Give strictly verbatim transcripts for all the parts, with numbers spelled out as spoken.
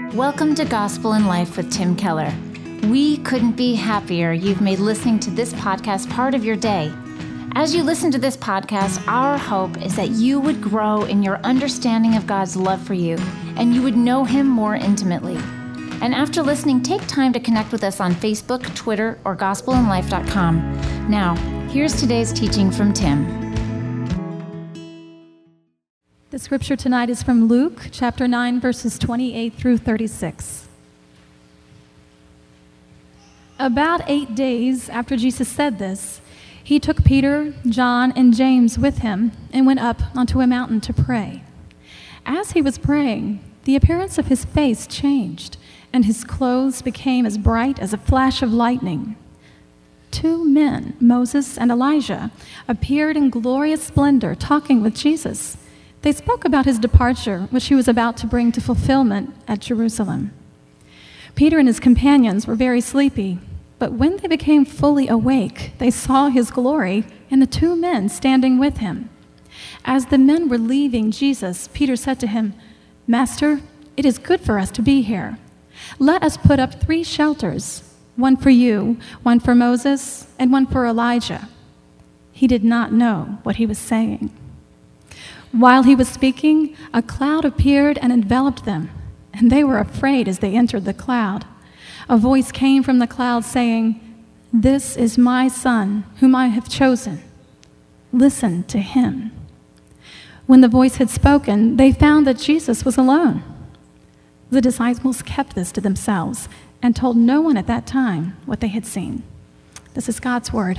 Welcome to Gospel in Life with Tim Keller. We couldn't be happier you've made listening to this podcast part of your day. As you listen to this podcast, our hope is that you would grow in your understanding of God's love for you, and you would know Him more intimately. And after listening, take time to connect with us on Facebook, Twitter, or gospel in life dot com. Now, here's today's teaching from Tim. The scripture tonight is from Luke chapter nine, verses twenty-eight through thirty-six. About eight days after Jesus said this, he took Peter, John, and James with him and went up onto a mountain to pray. As he was praying, the appearance of his face changed, and his clothes became as bright as a flash of lightning. Two men, Moses and Elijah, appeared in glorious splendor, talking with Jesus. They spoke about his departure, which he was about to bring to fulfillment at Jerusalem. Peter and his companions were very sleepy, but when they became fully awake, they saw his glory and the two men standing with him. As the men were leaving Jesus, Peter said to him, "Master, it is good for us to be here. Let us put up three shelters, one for you, one for Moses, and one for Elijah." He did not know what he was saying. While he was speaking, a cloud appeared and enveloped them, and they were afraid as they entered the cloud. A voice came from the cloud saying, "This is my Son, whom I have chosen. Listen to him." When the voice had spoken, they found that Jesus was alone. The disciples kept this to themselves and told no one at that time what they had seen. This is God's word.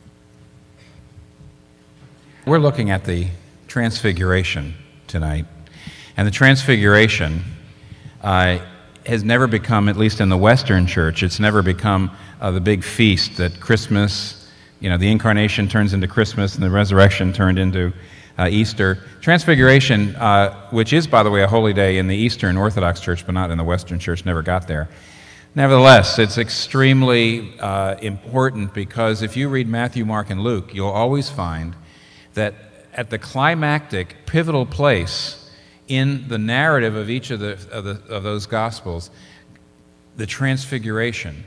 We're looking at the Transfiguration tonight, and the Transfiguration uh, has never become, at least in the Western Church, it's never become uh, the big feast that Christmas, you know, the incarnation turns into Christmas and the resurrection turned into uh, Easter. Transfiguration, uh, which is, by the way, a holy day in the Eastern Orthodox Church, but not in the Western Church, never got there. Nevertheless, it's extremely uh, important because if you read Matthew, Mark, and Luke, you'll always find that at the climactic, pivotal place in the narrative of each of, the, of, the, of those Gospels, the Transfiguration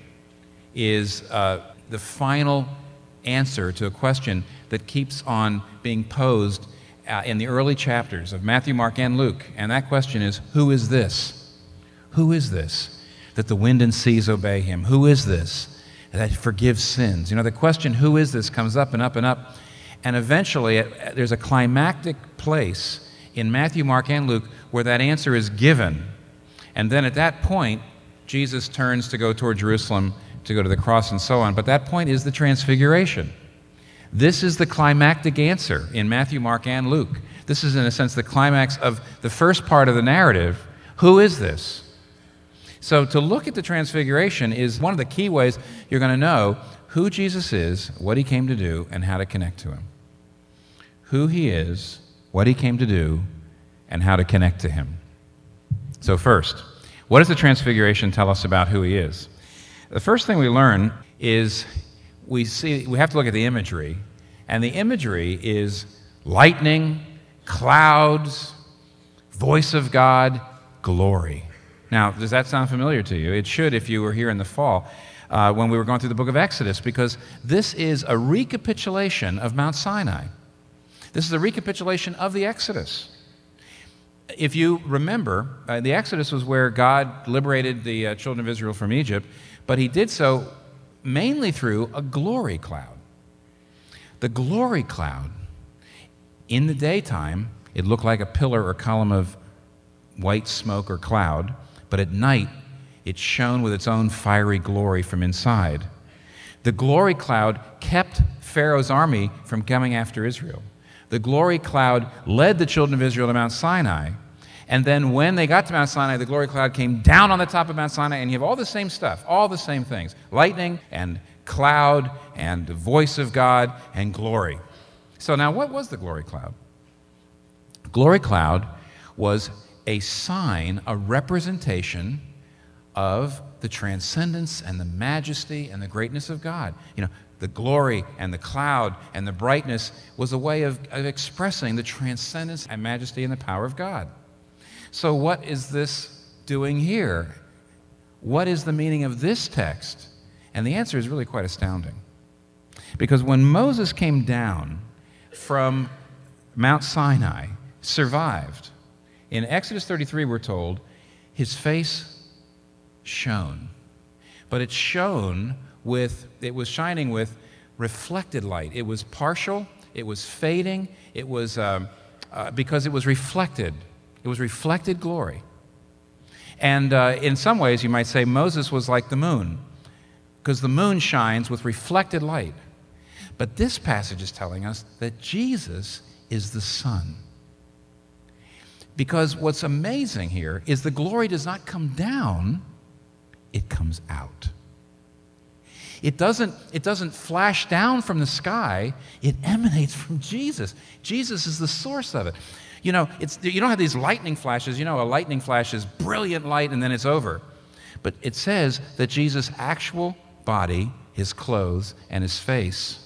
is uh, the final answer to a question that keeps on being posed uh, in the early chapters of Matthew, Mark, and Luke. And that question is, who is this? Who is this that the wind and seas obey him? Who is this that forgives sins? You know, the question, who is this, comes up and up and up. And eventually, there's a climactic place in Matthew, Mark, and Luke where that answer is given. And then at that point, Jesus turns to go toward Jerusalem to go to the cross and so on. But that point is the Transfiguration. This is the climactic answer in Matthew, Mark, and Luke. This is, in a sense, the climax of the first part of the narrative. Who is this? So to look at the Transfiguration is one of the key ways you're going to know who Jesus is, what he came to do, and how to connect to him. Who he is, what he came to do, and how to connect to him. So first, what does the Transfiguration tell us about who he is? The first thing we learn is we see we have to look at the imagery, and the imagery is lightning, clouds, voice of God, glory. Now, does that sound familiar to you? It should if you were here in the fall uh, when we were going through the book of Exodus, because this is a recapitulation of Mount Sinai. This is a recapitulation of the Exodus. If you remember, uh, the Exodus was where God liberated the uh, children of Israel from Egypt, but he did so mainly through a glory cloud. The glory cloud, in the daytime, it looked like a pillar or column of white smoke or cloud, but at night, it shone with its own fiery glory from inside. The glory cloud kept Pharaoh's army from coming after Israel. The glory cloud led the children of Israel to Mount Sinai, and then when they got to Mount Sinai, the glory cloud came down on the top of Mount Sinai, and you have all the same stuff, all the same things, lightning and cloud and the voice of God and glory. So now what was the glory cloud? Glory cloud was a sign, a representation of the transcendence and the majesty and the greatness of God. You know, the glory and the cloud and the brightness was a way of, of expressing the transcendence and majesty and the power of God. So what is this doing here? What is the meaning of this text? And the answer is really quite astounding. Because when Moses came down from Mount Sinai, survived, in Exodus thirty-three we're told, his face shone. But it shone with, it was shining with reflected light. It was partial, it was fading, it was, um, uh, because it was reflected. It was reflected glory. And uh, in some ways, you might say Moses was like the moon, because the moon shines with reflected light. But this passage is telling us that Jesus is the sun. Because what's amazing here is the glory does not come down, it comes out. It doesn't, it doesn't flash down from the sky, it emanates from Jesus. Jesus is the source of it. You know, it's, you don't have these lightning flashes. You know, a lightning flash is brilliant light and then it's over. But it says that Jesus' actual body, his clothes, and his face,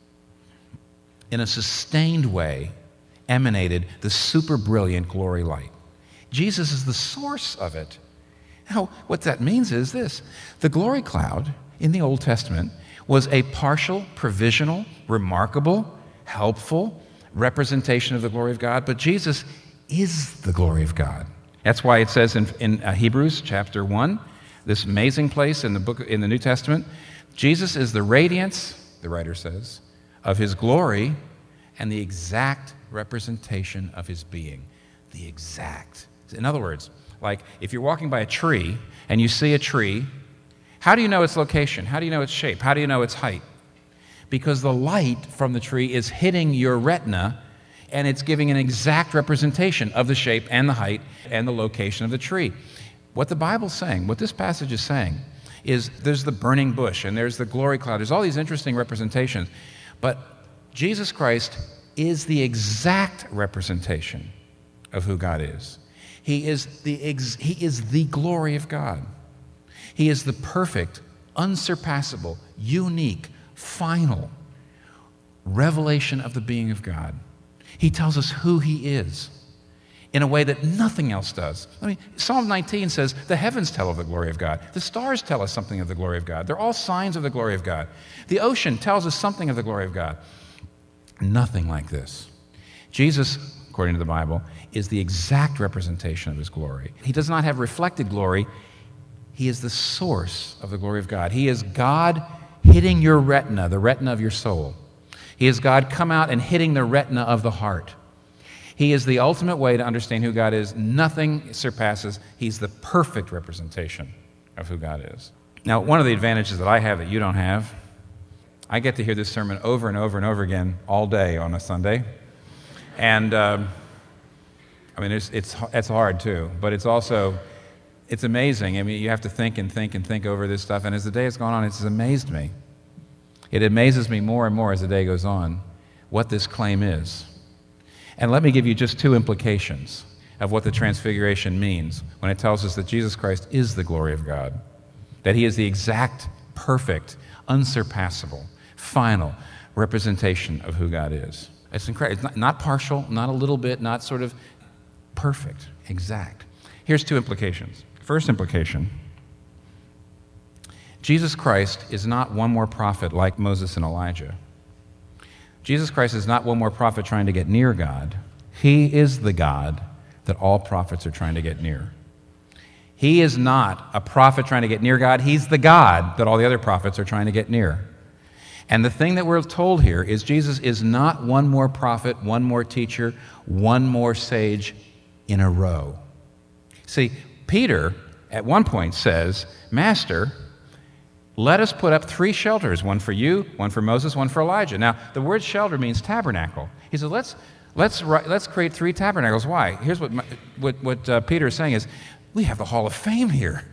in a sustained way, emanated the super brilliant glory light. Jesus is the source of it. Now, what that means is this. The glory cloud in the Old Testament was a partial, provisional, remarkable, helpful representation of the glory of God, but Jesus is the glory of God. That's why it says in, in uh, Hebrews chapter one, this amazing place in the book in the New Testament, Jesus is the radiance, the writer says, of his glory and the exact representation of his being. The exact. In other words, like if you're walking by a tree and you see a tree, how do you know its location? How do you know its shape? How do you know its height? Because the light from the tree is hitting your retina and it's giving an exact representation of the shape and the height and the location of the tree. What the Bible's saying, what this passage is saying, is there's the burning bush and there's the glory cloud. There's all these interesting representations. But Jesus Christ is the exact representation of who God is. He is the, ex- he is the glory of God. He is the perfect, unsurpassable, unique, final revelation of the being of God. He tells us who he is in a way that nothing else does. I mean, Psalm nineteen says, the heavens tell of the glory of God. The stars tell us something of the glory of God. They're all signs of the glory of God. The ocean tells us something of the glory of God. Nothing like this. Jesus, according to the Bible, is the exact representation of his glory. He does not have reflected glory. He is the source of the glory of God. He is God hitting your retina, the retina of your soul. He is God come out and hitting the retina of the heart. He is the ultimate way to understand who God is. Nothing surpasses. He's the perfect representation of who God is. Now, one of the advantages that I have that you don't have, I get to hear this sermon over and over and over again all day on a Sunday. And, um, I mean, it's, it's, it's hard too, but it's also, it's amazing. I mean, you have to think and think and think over this stuff. And as the day has gone on, it's amazed me. It amazes me more and more as the day goes on what this claim is. And let me give you just two implications of what the Transfiguration means when it tells us that Jesus Christ is the glory of God, that he is the exact, perfect, unsurpassable, final representation of who God is. It's incredible. It's not, not partial, not a little bit, not sort of perfect, exact. Here's two implications. First implication, Jesus Christ is not one more prophet like Moses and Elijah. Jesus Christ is not one more prophet trying to get near God. He is the God that all prophets are trying to get near. He is not a prophet trying to get near God. He's the God that all the other prophets are trying to get near. And the thing that we're told here is Jesus is not one more prophet, one more teacher, one more sage in a row. See, Peter at one point says, Master, let us put up three shelters, one for you, one for Moses, one for Elijah. Now, the word shelter means tabernacle. He said, let's, let's, let's create three tabernacles. Why? Here's what, what, what uh, Peter is saying is, we have the Hall of Fame here.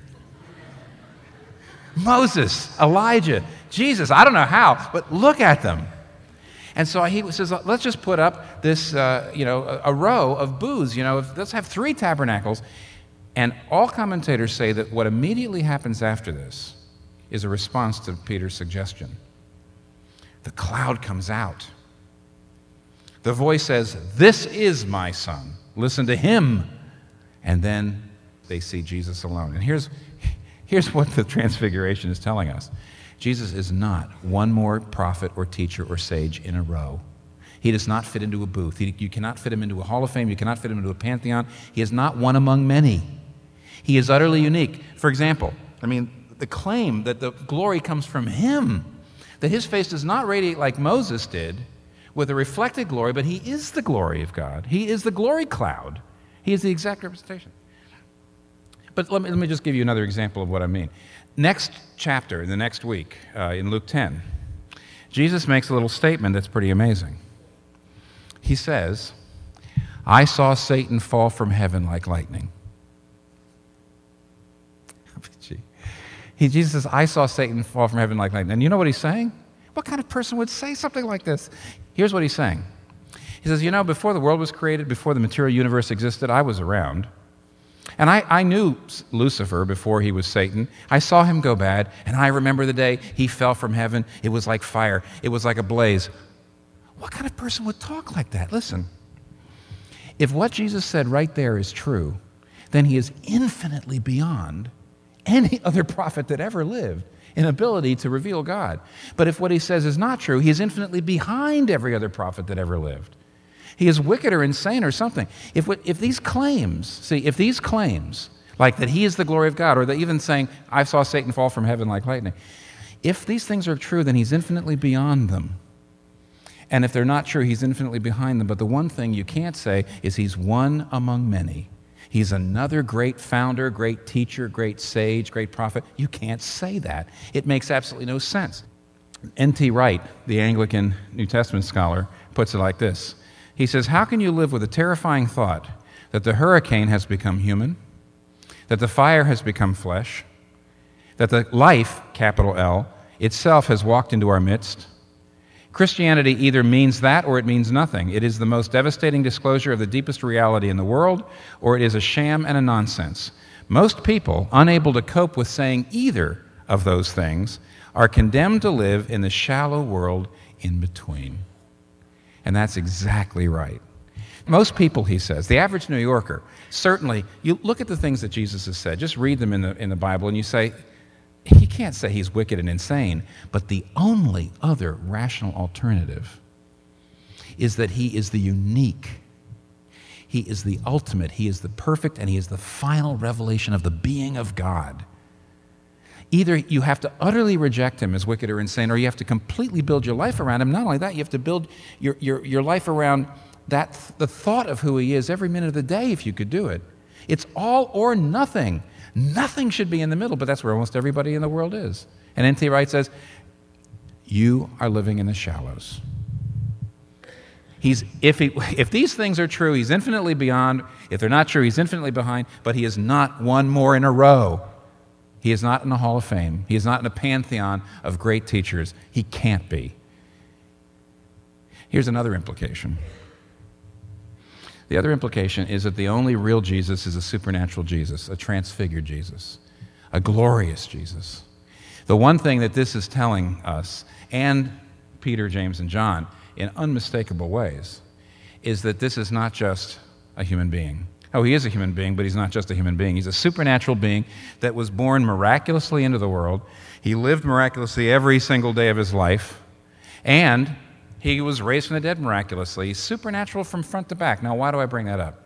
Moses, Elijah, Jesus, I don't know how, but look at them. And so he says, let's just put up this, uh, you know, a, a row of booths. You know, let's have three tabernacles. And all commentators say that what immediately happens after this is a response to Peter's suggestion. The cloud comes out. The voice says, this is my son. Listen to him. And then they see Jesus alone. And here's, here's what the Transfiguration is telling us. Jesus is not one more prophet or teacher or sage in a row. He does not fit into a booth. He, you cannot fit him into a Hall of Fame. You cannot fit him into a pantheon. He is not one among many. He is utterly unique. For example, I mean, the claim that the glory comes from him, that his face does not radiate like Moses did with a reflected glory, but he is the glory of God. He is the glory cloud. He is the exact representation. But let me, let me just give you another example of what I mean. Next chapter, the next week, uh, in Luke ten, Jesus makes a little statement that's pretty amazing. He says, I saw Satan fall from heaven like lightning. He, Jesus says, I saw Satan fall from heaven like lightning. And you know what he's saying? What kind of person would say something like this? Here's what he's saying. He says, you know, before the world was created, before the material universe existed, I was around. And I, I knew Lucifer before he was Satan. I saw him go bad, and I remember the day he fell from heaven. It was like fire. It was like a blaze. What kind of person would talk like that? Listen, if what Jesus said right there is true, then he is infinitely beyond any other prophet that ever lived in ability to reveal God. But if what he says is not true, he is infinitely behind every other prophet that ever lived. He is wicked or insane or something. If, if these claims, see, if these claims, like that he is the glory of God, or that even saying, I saw Satan fall from heaven like lightning, if these things are true, then he's infinitely beyond them. And if they're not true, he's infinitely behind them. But the one thing you can't say is he's one among many. He's another great founder, great teacher, great sage, great prophet. You can't say that. It makes absolutely no sense. N T Wright, the Anglican New Testament scholar, puts it like this. He says, how can you live with a terrifying thought that the hurricane has become human, that the fire has become flesh, that the life, capital L, itself has walked into our midst? Christianity either means that or it means nothing. It is the most devastating disclosure of the deepest reality in the world, or it is a sham and a nonsense. Most people, unable to cope with saying either of those things, are condemned to live in the shallow world in between. And that's exactly right. Most people, he says, the average New Yorker, certainly, you look at the things that Jesus has said, just read them in the, in the Bible, and you say, he can't say he's wicked and insane, but the only other rational alternative is that he is the unique, he is the ultimate, he is the perfect, and he is the final revelation of the being of God. Either you have to utterly reject him as wicked or insane, or you have to completely build your life around him. Not only that, you have to build your, your, your life around that the thought of who he is every minute of the day if you could do it. It's all or nothing. Nothing should be in the middle, but that's where almost everybody in the world is. And N T Wright says, you are living in the shallows. He's, if, he, if these things are true, he's infinitely beyond. If they're not true, he's infinitely behind, but he is not one more in a row. He is not in the Hall of Fame. He is not in a pantheon of great teachers. He can't be. Here's another implication. The other implication is that the only real Jesus is a supernatural Jesus, a transfigured Jesus, a glorious Jesus. The one thing that this is telling us, and Peter, James, and John, in unmistakable ways, is that this is not just a human being. Oh, he is a human being, but he's not just a human being. He's a supernatural being that was born miraculously into the world. He lived miraculously every single day of his life, and he was raised from the dead miraculously. He's supernatural from front to back. Now, why do I bring that up?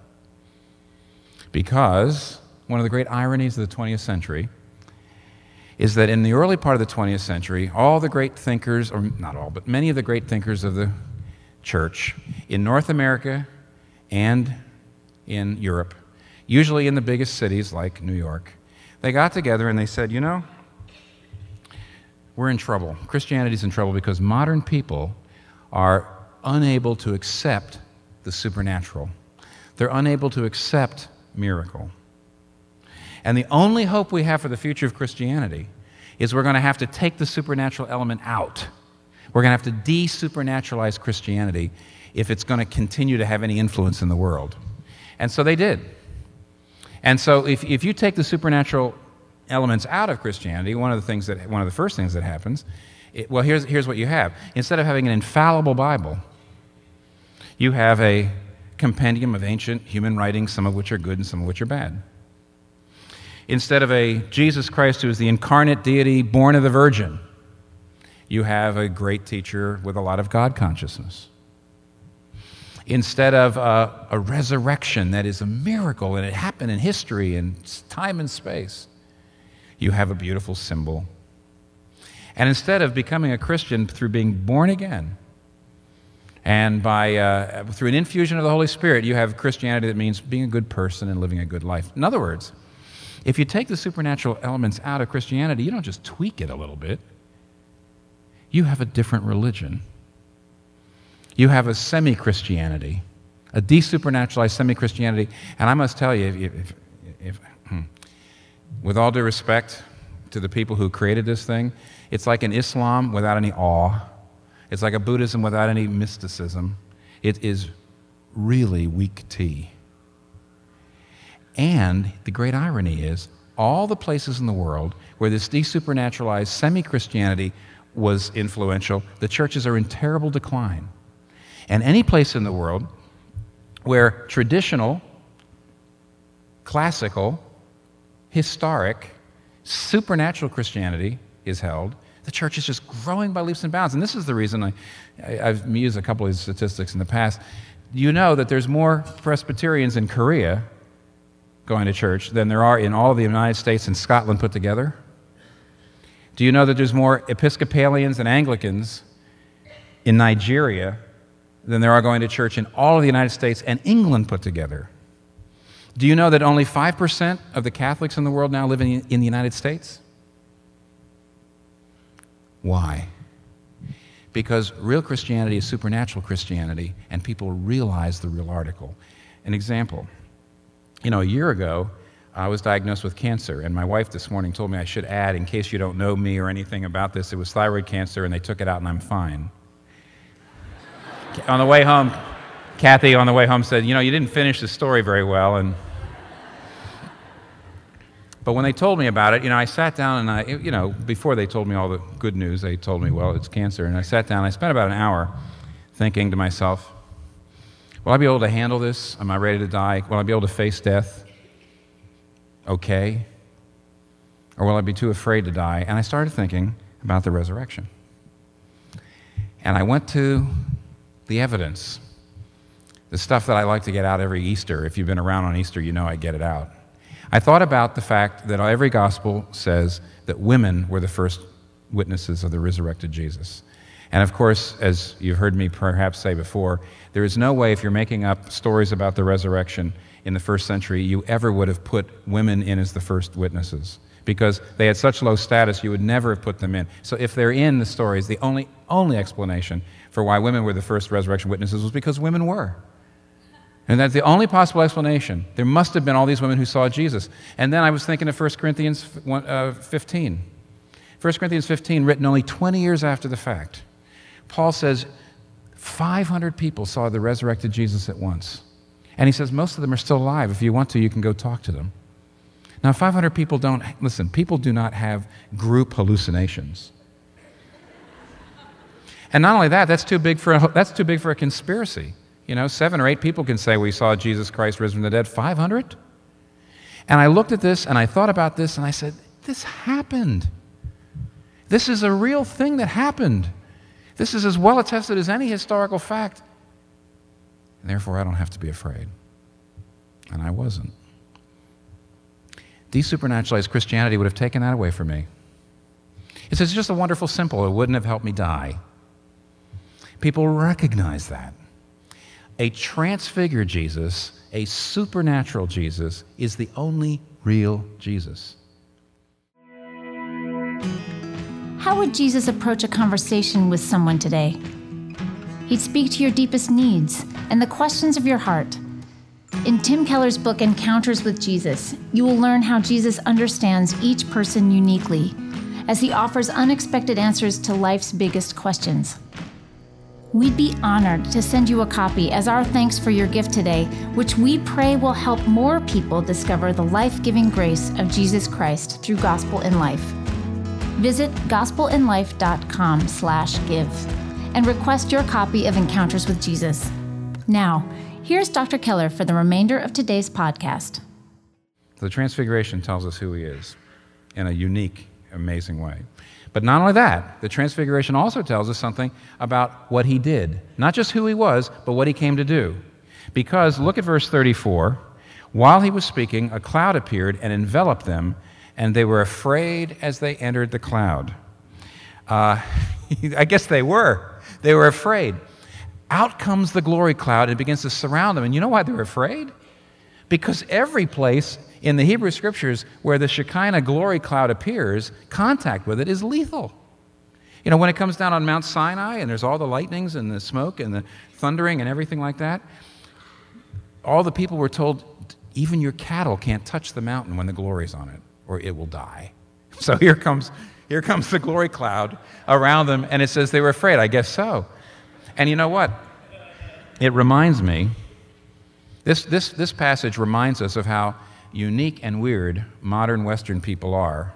Because one of the great ironies of the twentieth century is that in the early part of the twentieth century, all the great thinkers, or not all, but many of the great thinkers of the church in North America and in Europe, usually in the biggest cities like New York, they got together and they said, you know, we're in trouble. Christianity's in trouble because modern people are unable to accept the supernatural. They're unable to accept miracle. And the only hope we have for the future of Christianity is we're going to have to take the supernatural element out. We're going to have to de-supernaturalize Christianity if it's going to continue to have any influence in the world. And so they did. And so if, if you take the supernatural elements out of Christianity, one of the things that one of the first things that happens, it, well, here's, here's what you have. Instead of having an infallible Bible, you have a compendium of ancient human writings, some of which are good and some of which are bad. Instead of a Jesus Christ who is the incarnate deity born of the Virgin, you have a great teacher with a lot of God consciousness. Instead of a, a resurrection that is a miracle and it happened in history and time and space, you have a beautiful symbol. And instead of becoming a Christian through being born again, and by uh, through an infusion of the Holy Spirit, you have Christianity that means being a good person and living a good life. In other words, if you take the supernatural elements out of Christianity, you don't just tweak it a little bit. You have a different religion. You have a semi-Christianity, a desupernaturalized semi-Christianity. And I must tell you, if, if, if, hmm, with all due respect to the people who created this thing, it's like an Islam without any awe. It's like a Buddhism without any mysticism. It is really weak tea. And the great irony is, all the places in the world where this desupernaturalized semi-Christianity was influential, the churches are in terrible decline. And any place in the world where traditional, classical, historic, supernatural Christianity is held, the church is just growing by leaps and bounds. And this is the reason I, I, I've used a couple of these statistics in the past. You know that there's more Presbyterians in Korea going to church than there are in all of the United States and Scotland put together? Do you know that there's more Episcopalians and Anglicans in Nigeria than there are going to church in all of the United States and England put together? Do you know that only five percent of the Catholics in the world now live in, in the United States? Why? Because real Christianity is supernatural Christianity, and people realize the real article. An example, you know, a year ago, I was diagnosed with cancer, and my wife this morning told me I should add, in case you don't know me or anything about this, it was thyroid cancer, and they took it out, and I'm fine. On the way home, Kathy, on the way home, said, you know, you didn't finish the story very well. And But when they told me about it, you know, I sat down and I, you know, before they told me all the good news, they told me, well, it's cancer. And I sat down, I spent about an hour thinking to myself, will I be able to handle this? Am I ready to die? Will I be able to face death? Okay. Or will I be too afraid to die? And I started thinking about the resurrection. And I went to the evidence, the stuff that I like to get out every Easter. If you've been around on Easter, you know I get it out. I thought about the fact that every gospel says that women were the first witnesses of the resurrected Jesus. And of course, as you've heard me perhaps say before, there is no way, if you're making up stories about the resurrection in the first century, you ever would have put women in as the first witnesses, because they had such low status, you would never have put them in. So if they're in the stories, the only only explanation for why women were the first resurrection witnesses was because women were. And that's the only possible explanation. There must have been all these women who saw Jesus. And then I was thinking of First Corinthians fifteen. First Corinthians fifteen, written only twenty years after the fact. Paul says five hundred people saw the resurrected Jesus at once. And he says most of them are still alive. If you want to, you can go talk to them. Now, five hundred people don't, listen, people do not have group hallucinations. And not only that, that's too big for a, that's too big for a conspiracy. You know, seven or eight people can say we saw Jesus Christ risen from the dead. five hundred? And I looked at this and I thought about this and I said, this happened. This is a real thing that happened. This is as well attested as any historical fact. And therefore, I don't have to be afraid. And I wasn't. Desupernaturalized Christianity would have taken that away from me. It's just a wonderful symbol. It wouldn't have helped me die. People recognize that. A transfigured Jesus, a supernatural Jesus, is the only real Jesus. How would Jesus approach a conversation with someone today? He'd speak to your deepest needs and the questions of your heart. In Tim Keller's book, Encounters with Jesus, you will learn how Jesus understands each person uniquely as he offers unexpected answers to life's biggest questions. We'd be honored to send you a copy as our thanks for your gift today, which we pray will help more people discover the life-giving grace of Jesus Christ through Gospel in Life. Visit gospelinlife.com slash give and request your copy of Encounters with Jesus. Now, here's Doctor Keller for the remainder of today's podcast. The Transfiguration tells us who he is in a unique, amazing way. But not only that, the Transfiguration also tells us something about what he did. Not just who he was, but what he came to do. Because, look at verse thirty-four. While he was speaking, a cloud appeared and enveloped them, and they were afraid as they entered the cloud. Uh, I guess they were. They were afraid. Out comes the glory cloud and begins to surround them. And you know why they were afraid? Because every place in the Hebrew Scriptures where the Shekinah glory cloud appears, contact with it is lethal. You know, when it comes down on Mount Sinai and there's all the lightnings and the smoke and the thundering and everything like that, all the people were told, even your cattle can't touch the mountain when the glory's on it, or it will die. So here comes, here comes the glory cloud around them, and it says they were afraid. I guess so. And you know what? It reminds me, this, this, this passage reminds us of how unique and weird modern Western people are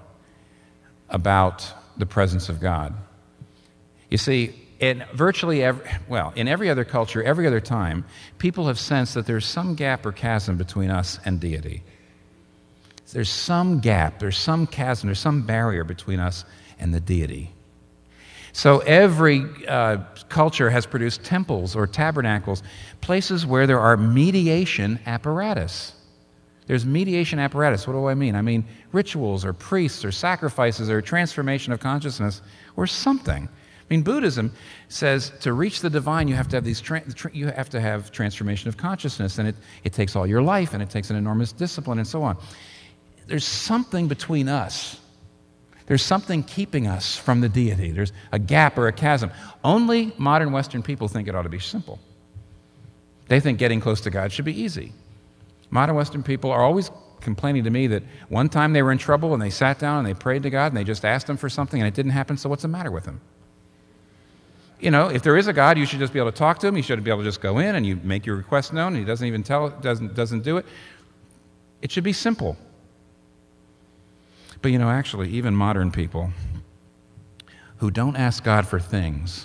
about the presence of God. You see, in virtually every, well, in every other culture, every other time, people have sensed that there's some gap or chasm between us and deity. There's some gap, there's some chasm, there's some barrier between us and the deity. So every uh, culture has produced temples or tabernacles, places where there are mediation apparatus. There's mediation apparatus. What do I mean? I mean rituals or priests or sacrifices or transformation of consciousness or something. I mean, Buddhism says to reach the divine, you have to have these tra- tra- you have to have transformation of consciousness, and it, it takes all your life, and it takes an enormous discipline, and so on. There's something between us. There's something keeping us from the deity. There's a gap or a chasm. Only modern Western people think it ought to be simple. They think getting close to God should be easy. Modern Western people are always complaining to me that one time they were in trouble and they sat down and they prayed to God and they just asked him for something and it didn't happen, so what's the matter with them? You know, if there is a God, you should just be able to talk to him. You should be able to just go in and you make your request known and he doesn't even tell, doesn't, doesn't do it. It should be simple. But you know, actually, even modern people who don't ask God for things,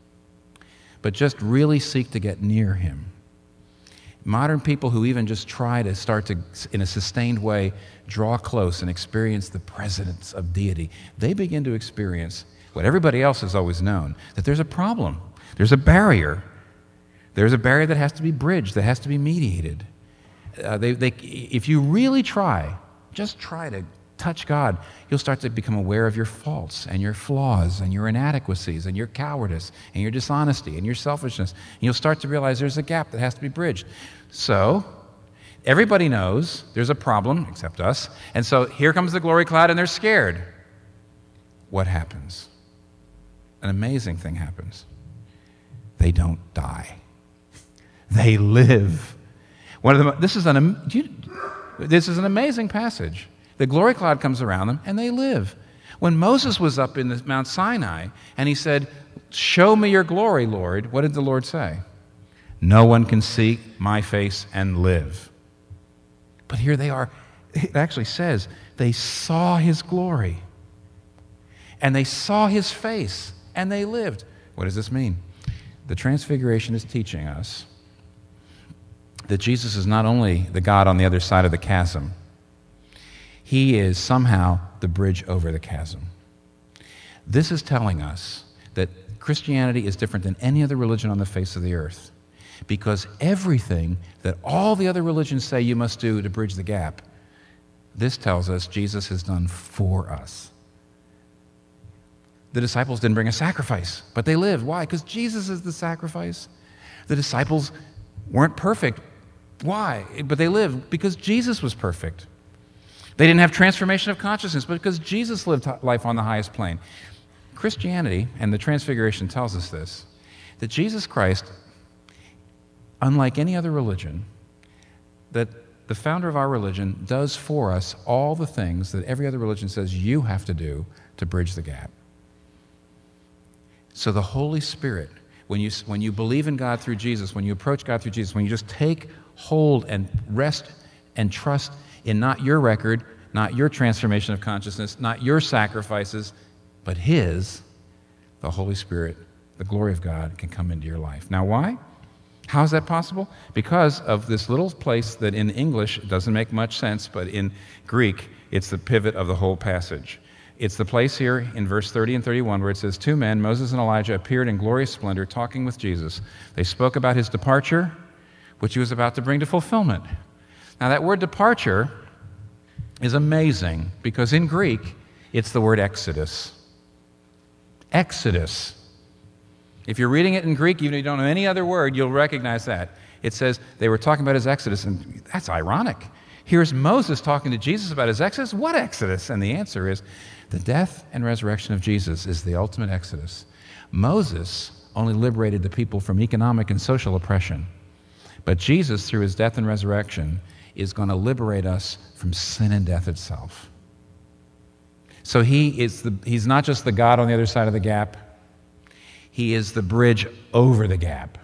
but just really seek to get near him, modern people who even just try to start to, in a sustained way, draw close and experience the presence of deity, they begin to experience what everybody else has always known, that there's a problem, there's a barrier. There's a barrier that has to be bridged, that has to be mediated. Uh, they, they, if you really try, just try to touch God, you'll start to become aware of your faults and your flaws and your inadequacies and your cowardice and your dishonesty and your selfishness. And you'll start to realize there's a gap that has to be bridged. So, everybody knows there's a problem, except us. And so here comes the glory cloud and they're scared. What happens? An amazing thing happens. They don't die. They live. One of the, this, is an, do you, this is an amazing passage. The glory cloud comes around them, and they live. When Moses was up in the Mount Sinai, and he said, "Show me your glory, Lord," what did the Lord say? "No one can see my face and live." But here they are. It actually says they saw his glory, and they saw his face, and they lived. What does this mean? The Transfiguration is teaching us that Jesus is not only the God on the other side of the chasm, he is somehow the bridge over the chasm. This is telling us that Christianity is different than any other religion on the face of the earth, because everything that all the other religions say you must do to bridge the gap, this tells us Jesus has done for us. The disciples didn't bring a sacrifice, but they lived. Why? Because Jesus is the sacrifice. The disciples weren't perfect. Why? But they lived because Jesus was perfect. They didn't have transformation of consciousness, but because Jesus lived life on the highest plane. Christianity, and the Transfiguration tells us this, that Jesus Christ, unlike any other religion, that the founder of our religion does for us all the things that every other religion says you have to do to bridge the gap. So the Holy Spirit, when you, when you believe in God through Jesus, when you approach God through Jesus, when you just take hold and rest and trust in not your record, not your transformation of consciousness, not your sacrifices, but his, the Holy Spirit, the glory of God can come into your life. Now why? How is that possible? Because of this little place that in English doesn't make much sense, but in Greek, it's the pivot of the whole passage. It's the place here in verse thirty and thirty-one where it says, two men, Moses and Elijah, appeared in glorious splendor talking with Jesus. They spoke about his departure, which he was about to bring to fulfillment. Now that word departure is amazing because in Greek, it's the word exodus. Exodus. If you're reading it in Greek, even if you don't know any other word, you'll recognize that. It says they were talking about his exodus, and that's ironic. Here's Moses talking to Jesus about his exodus. What exodus? And the answer is the death and resurrection of Jesus is the ultimate exodus. Moses only liberated the people from economic and social oppression. But Jesus, through his death and resurrection, is going to liberate us from sin and death itself. So he is the, he's not just the God on the other side of the gap. He is the bridge over the gap.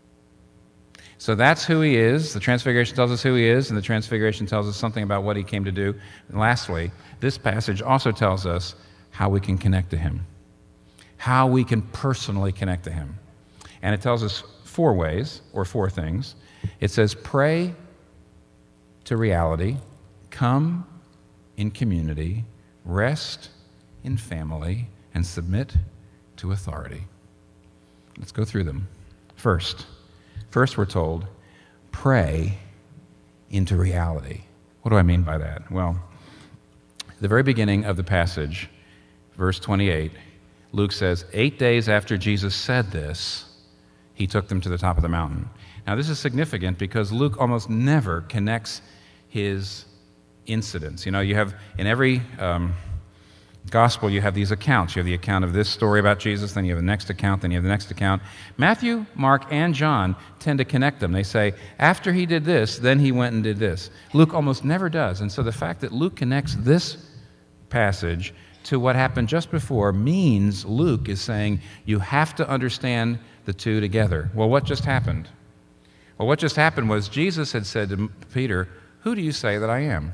So that's who he is. The Transfiguration tells us who he is, and the Transfiguration tells us something about what he came to do. And lastly, this passage also tells us how we can connect to him, how we can personally connect to him. And it tells us four ways, or four things. It says, pray to reality, come in community, rest in family, and submit to authority. Let's go through them. First, first we're told, pray into reality. What do I mean by that? Well, at the very beginning of the passage, verse twenty-eight, Luke says, eight days after Jesus said this, he took them to the top of the mountain. Now, this is significant because Luke almost never connects his incidents. You know, you have in every um, gospel, you have these accounts. You have the account of this story about Jesus, then you have the next account, then you have the next account. Matthew, Mark, and John tend to connect them. They say, after he did this, then he went and did this. Luke almost never does. And so the fact that Luke connects this passage to what happened just before means Luke is saying you have to understand the two together. Well, what just happened? Well, what just happened was Jesus had said to Peter, who do you say that I am?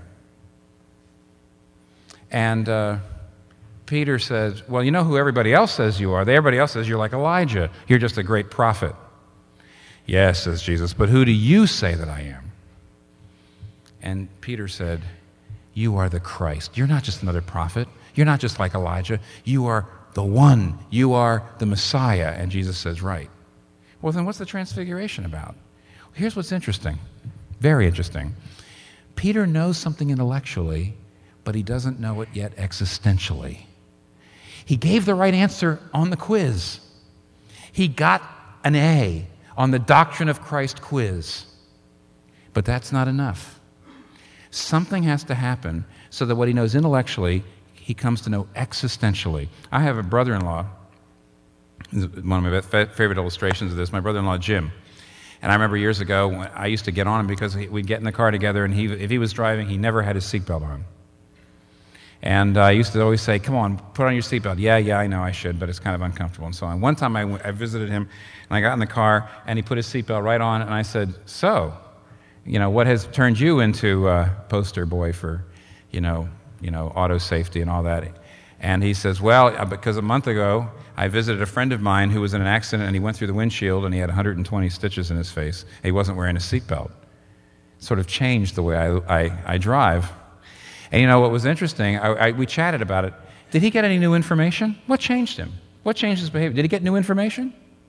And uh, Peter says, well, you know who everybody else says you are. Everybody else says you're like Elijah. You're just a great prophet. Yes, says Jesus, but who do you say that I am? And Peter said, you are the Christ. You're not just another prophet. You're not just like Elijah. You are the one. You are the Messiah. And Jesus says, right. Well, then what's the Transfiguration about? Here's what's interesting, very interesting. Peter knows something intellectually, but he doesn't know it yet existentially. He gave the right answer on the quiz. He got an A on the Doctrine of Christ quiz. But that's not enough. Something has to happen so that what he knows intellectually, he comes to know existentially. I have a brother-in-law, one of my favorite illustrations of this, my brother-in-law, Jim. And I remember years ago, when I used to get on him because we'd get in the car together, and he, if he was driving, he never had his seatbelt on. And I used to always say, come on, put on your seatbelt. Yeah, yeah, I know I should, but it's kind of uncomfortable and so on. One time I, went, I visited him, and I got in the car, and he put his seatbelt right on, and I said, so, you know, what has turned you into a poster boy for, you know, you know, auto safety and all that? And he says, well, because a month ago, I visited a friend of mine who was in an accident, and he went through the windshield, and he had one hundred twenty stitches in his face. And he wasn't wearing a seatbelt. It sort of changed the way I, I, I drive. And you know what was interesting? I, I, we chatted about it. Did he get any new information? What changed him? What changed his behavior? Did he get new information?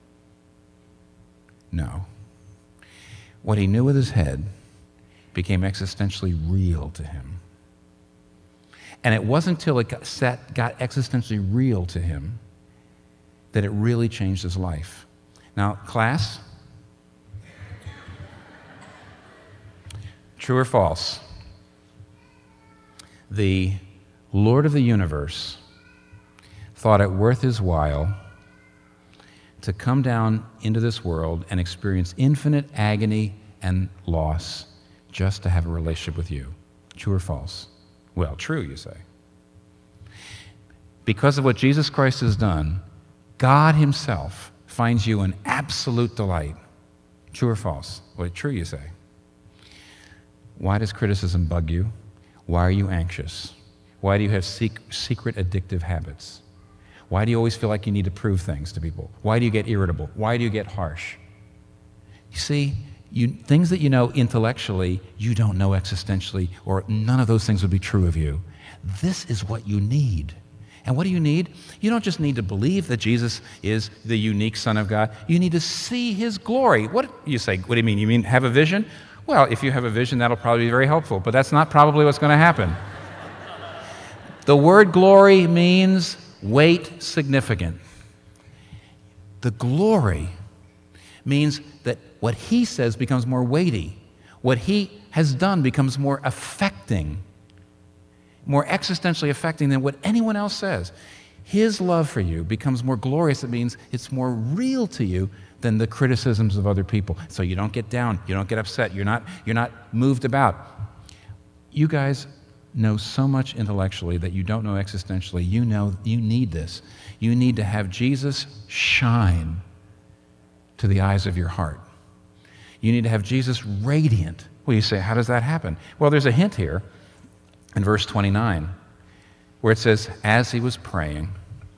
No. What he knew with his head became existentially real to him. And it wasn't until it got, set, got existentially real to him that it really changed his life. Now, class, true or false? The Lord of the universe thought it worth his while to come down into this world and experience infinite agony and loss just to have a relationship with you. True or false? Well, true, you say. Because of what Jesus Christ has done, God himself finds you an absolute delight. True or false? Well, true, you say. Why does criticism bug you? Why are you anxious? Why do you have sec- secret addictive habits? Why do you always feel like you need to prove things to people? Why do you get irritable? Why do you get harsh? You see, you, things that you know intellectually, you don't know existentially, or none of those things would be true of you. This is what you need. And what do you need? You don't just need to believe that Jesus is the unique Son of God. You need to see his glory. What you say, what do you mean? You mean have a vision? Well, if you have a vision, that'll probably be very helpful, but that's not probably what's going to happen. The word glory means weight significant. The glory means that what he says becomes more weighty. What he has done becomes more affecting, more existentially affecting than what anyone else says. His love for you becomes more glorious. It means it's more real to you than the criticisms of other people. So you don't get down, you don't get upset, you're not, you're not moved about. You guys know so much intellectually that you don't know existentially. You know you need this. You need to have Jesus shine to the eyes of your heart. You need to have Jesus radiant. Well, you say, how does that happen? Well, there's a hint here in verse twenty-nine where it says, as he was praying,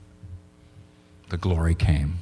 the glory came.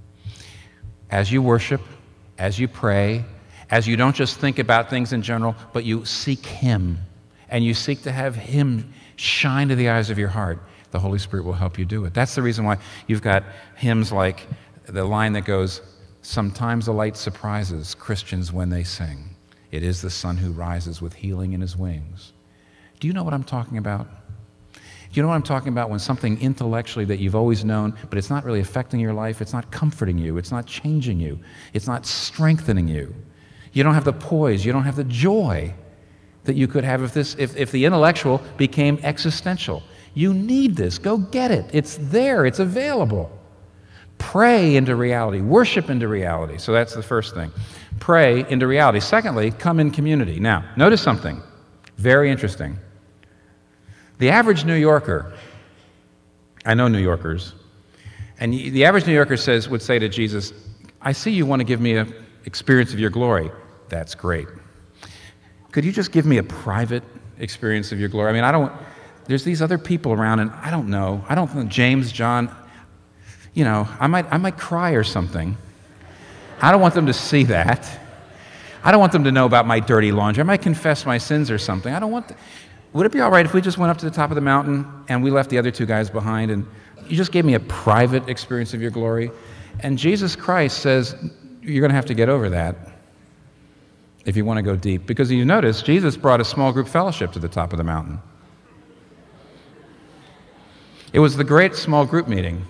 As you worship, as you pray, as you don't just think about things in general, but you seek him, and you seek to have him shine to the eyes of your heart, the Holy Spirit will help you do it. That's the reason why you've got hymns like the line that goes, sometimes the light surprises Christians when they sing. It is the sun who rises with healing in his wings. Do you know what I'm talking about? Do you know what I'm talking about when something intellectually that you've always known, but it's not really affecting your life, it's not comforting you, it's not changing you, it's not strengthening you. You don't have the poise, you don't have the joy that you could have if this, if, if the intellectual became existential. You need this. Go get it. It's there. It's available. Pray into reality. Worship into reality. So that's the first thing. Pray into reality. Secondly, come in community. Now, notice something very interesting. The average New Yorker, I know New Yorkers, and the average New Yorker says, would say to Jesus, I see you want to give me an experience of your glory. That's great. Could you just give me a private experience of your glory? I mean, I don't, there's these other people around, and I don't know. I don't think James, John, you know, I might, I might cry or something. I don't want them to see that. I don't want them to know about my dirty laundry. I might confess my sins or something. I don't want, the, would it be all right if we just went up to the top of the mountain and we left the other two guys behind and you just gave me a private experience of your glory? And Jesus Christ says, you're going to have to get over that if you want to go deep. Because you notice, Jesus brought a small group fellowship to the top of the mountain. It was the great small group meeting.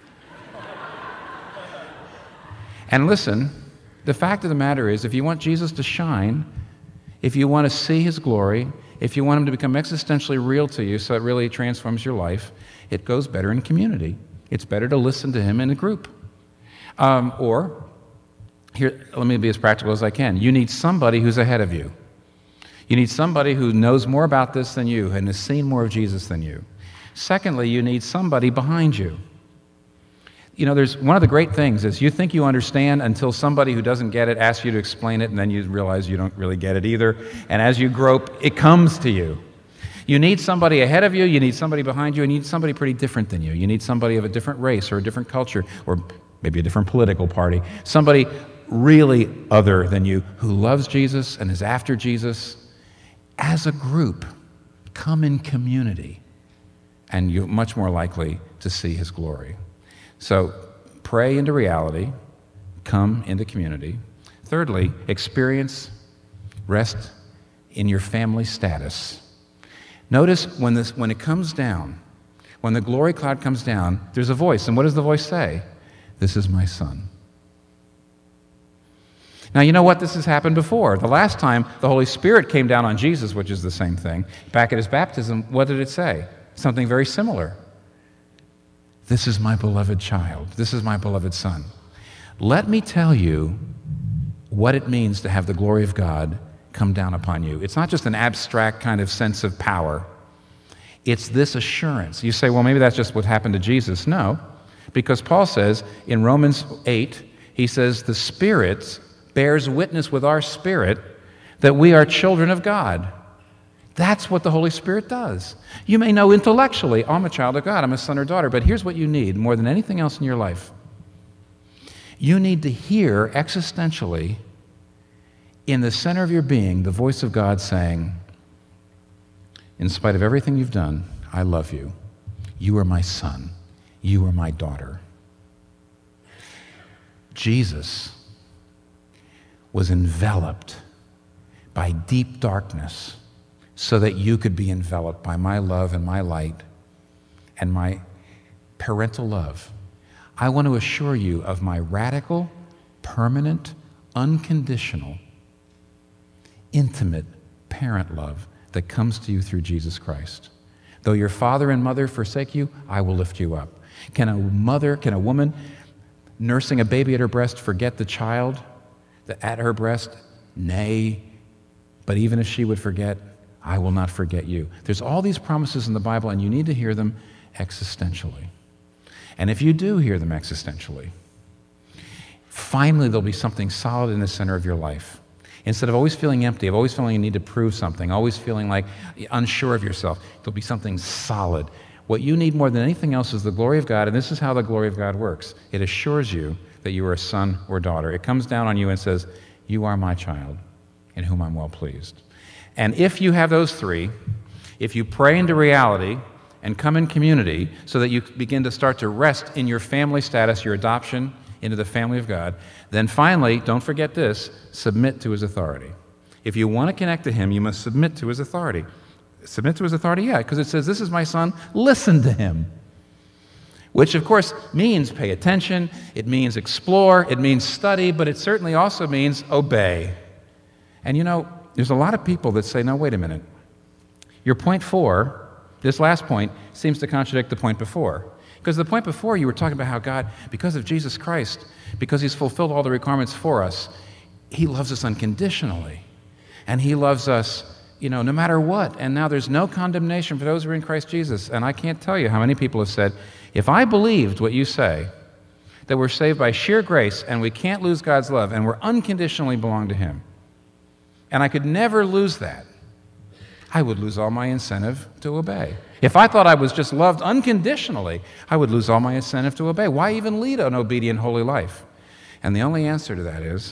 And listen, the fact of the matter is, if you want Jesus to shine, if you want to see his glory, if you want him to become existentially real to you so it really transforms your life, it goes better in community. It's better to listen to him in a group. Um, or, here, let me be as practical as I can. You need somebody who's ahead of you. You need somebody who knows more about this than you and has seen more of Jesus than you. Secondly, you need somebody behind you. You know, there's one of the great things is you think you understand until somebody who doesn't get it asks you to explain it, and then you realize you don't really get it either. And as you grope, it comes to you. You need somebody ahead of you, you need somebody behind you, and you need somebody pretty different than you. You need somebody of a different race or a different culture or maybe a different political party. Somebody really other than you who loves Jesus and is after Jesus. As a group, come in community, and you're much more likely to see his glory. So pray into reality, come into community. Thirdly, experience rest in your family status. Notice when this when it comes down, when the glory cloud comes down, there's a voice. And what does the voice say? This is my son. Now, you know what? This has happened before. The last time the Holy Spirit came down on Jesus, which is the same thing, back at his baptism, what did it say? Something very similar. This is my beloved child. This is my beloved son. Let me tell you what it means to have the glory of God come down upon you. It's not just an abstract kind of sense of power. It's this assurance. You say, well, maybe that's just what happened to Jesus. No, because Paul says in Romans eight, he says, the Spirit bears witness with our spirit that we are children of God. That's what the Holy Spirit does. You may know intellectually, oh, I'm a child of God, I'm a son or daughter, but here's what you need more than anything else in your life. You need to hear existentially in the center of your being, the voice of God saying, in spite of everything you've done, I love you. You are my son. You are my daughter. Jesus was enveloped by deep darkness so that you could be enveloped by my love and my light and my parental love. I want to assure you of my radical, permanent, unconditional, intimate parent love that comes to you through Jesus Christ. Though your father and mother forsake you, I will lift you up. Can a mother, can a woman nursing a baby at her breast forget the child at her breast? Nay, but even if she would forget, I will not forget you. There's all these promises in the Bible, and you need to hear them existentially. And if you do hear them existentially, finally there'll be something solid in the center of your life. Instead of always feeling empty, of always feeling you need to prove something, always feeling like unsure of yourself, there'll be something solid. What you need more than anything else is the glory of God, and this is how the glory of God works. It assures you that you are a son or daughter. It comes down on you and says, you are my child, in whom I'm well pleased. And if you have those three, if you pray into reality and come in community so that you begin to start to rest in your family status, your adoption into the family of God, then finally, don't forget this, submit to his authority. If you want to connect to him, you must submit to his authority. Submit to his authority, yeah, because it says, this is my son, listen to him. Which, of course, means pay attention, it means explore, it means study, but it certainly also means obey. And you know, there's a lot of people that say, no, wait a minute. Your point four, this last point, seems to contradict the point before. Because the point before, you were talking about how God, because of Jesus Christ, because he's fulfilled all the requirements for us, he loves us unconditionally. And he loves us, you know, no matter what. And now there's no condemnation for those who are in Christ Jesus. And I can't tell you how many people have said, if I believed what you say, that we're saved by sheer grace and we can't lose God's love and we're unconditionally belong to him, and I could never lose that, I would lose all my incentive to obey. If I thought I was just loved unconditionally, I would lose all my incentive to obey. Why even lead an obedient, holy life? And the only answer to that is,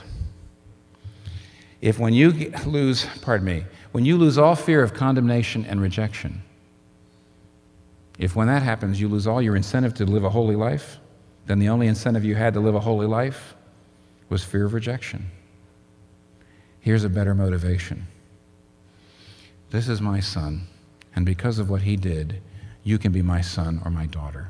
if when you lose, pardon me, when you lose all fear of condemnation and rejection, if when that happens you lose all your incentive to live a holy life, then the only incentive you had to live a holy life was fear of rejection. Here's a better motivation. This is my son, and because of what he did, you can be my son or my daughter.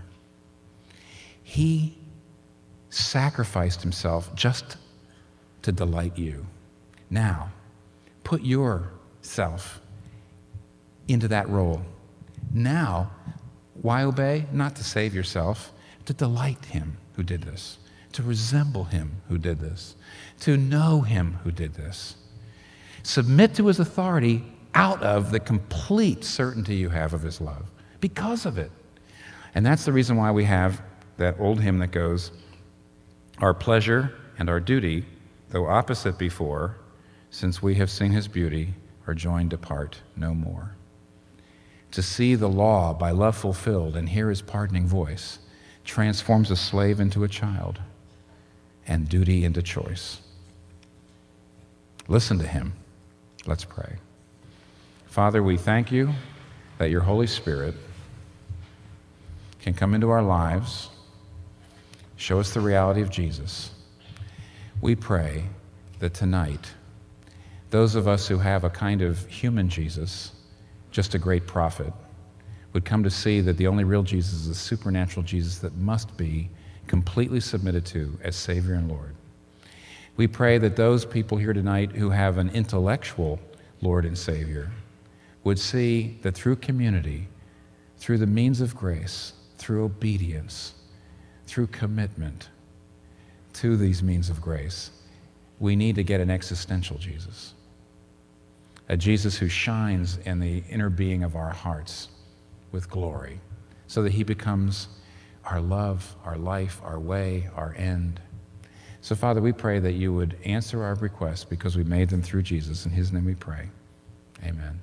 He sacrificed himself just to delight you. Now, put yourself into that role. Now, why obey? Not to save yourself, to delight him who did this, to resemble him who did this, to know him who did this. Submit to his authority out of the complete certainty you have of his love, because of it. And that's the reason why we have that old hymn that goes, our pleasure and our duty, though opposite before, since we have seen his beauty, are joined to part no more. To see the law by love fulfilled and hear his pardoning voice transforms a slave into a child and duty into choice. Listen to him. Let's pray. Father, we thank you that your Holy Spirit can come into our lives, show us the reality of Jesus. We pray that tonight, those of us who have a kind of human Jesus, just a great prophet, would come to see that the only real Jesus is a supernatural Jesus that must be completely submitted to as Savior and Lord. We pray that those people here tonight who have an intellectual Lord and Savior would see that through community, through the means of grace, through obedience, through commitment to these means of grace, we need to get an existential Jesus, a Jesus who shines in the inner being of our hearts with glory, so that he becomes our love, our life, our way, our end. So, Father, we pray that you would answer our requests because we made them through Jesus. In his name we pray. Amen.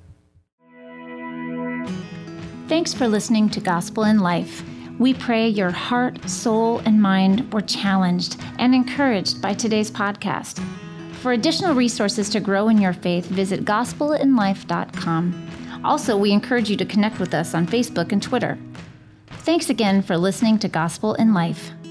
Thanks for listening to Gospel in Life. We pray your heart, soul, and mind were challenged and encouraged by today's podcast. For additional resources to grow in your faith, visit gospel in life dot com. Also, we encourage you to connect with us on Facebook and Twitter. Thanks again for listening to Gospel in Life.